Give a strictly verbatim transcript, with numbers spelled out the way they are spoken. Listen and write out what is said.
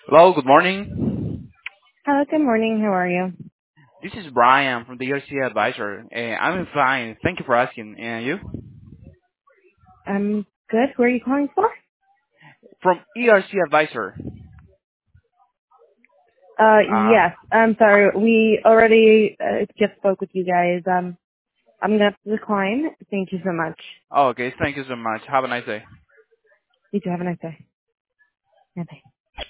Hello, good morning. Hello, good morning. How are you? This is Brian from the E R C Advisor. Uh, I'm fine. Thank you for asking. And you? I'm good. Who are you calling for? From E R C Advisor. Uh, Uh, yes. I'm sorry. We already uh, just spoke with you guys. Um, I'm gonna have to decline. Thank you so much. okay, thank you so much. Have a nice day. You too. Have a nice day. Bye.